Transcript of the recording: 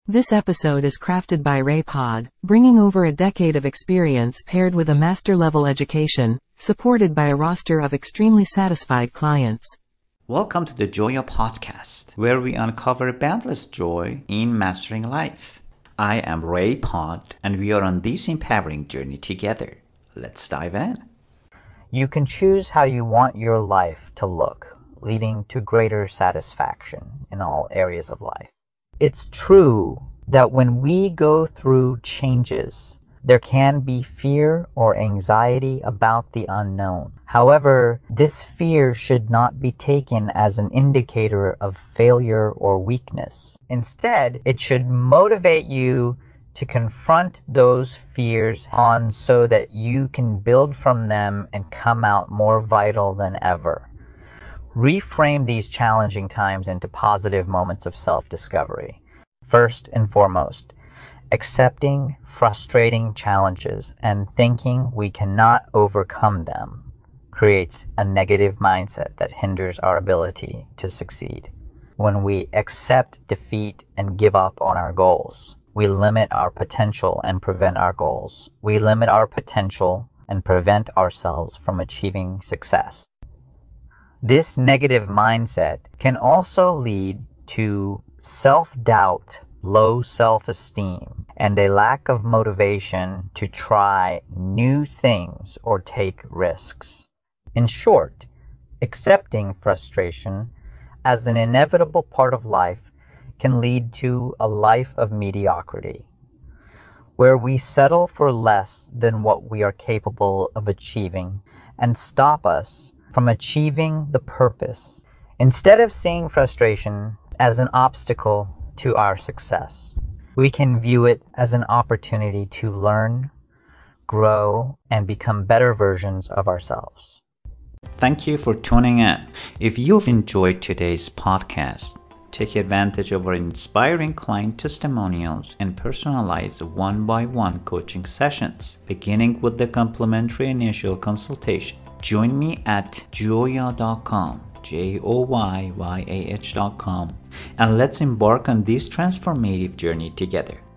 This episode is crafted by RayPod, bringing over a decade of experience paired with a master-level education, supported by a roster of extremely satisfied clients. Welcome to the Joya Podcast, where we uncover boundless joy in mastering life. I am RayPod, and we are on this empowering journey together. Let's dive in. You can choose how you want your life to look, leading to greater satisfaction in all areas of life. It's true that when we go through changes, there can be fear or anxiety about the unknown. However, this fear should not be taken as an indicator of failure or weakness. Instead, it should motivate you to confront those fears on so that you can build from them and come out more vital than ever. Reframe these challenging times into positive moments of self-discovery. First and foremost, accepting frustrating challenges and thinking we cannot overcome them creates a negative mindset that hinders our ability to succeed. When we accept defeat and give up on our goals, we limit our potential and prevent our goals. We limit our potential and prevent ourselves from achieving success. This negative mindset can also lead to self-doubt, low self-esteem, and a lack of motivation to try new things or take risks. In short, accepting frustration as an inevitable part of life can lead to a life of mediocrity, where we settle for less than what we are capable of achieving and stop us from achieving the purpose. Instead of seeing frustration as an obstacle to our success, we can view it as an opportunity to learn, grow, and become better versions of ourselves. Thank you for tuning in. If you've enjoyed today's podcast, take advantage of our inspiring client testimonials and personalized one-by-one coaching sessions, beginning with the complimentary initial consultation. Join me at joya.com, joyyah.com, and let's embark on this transformative journey together.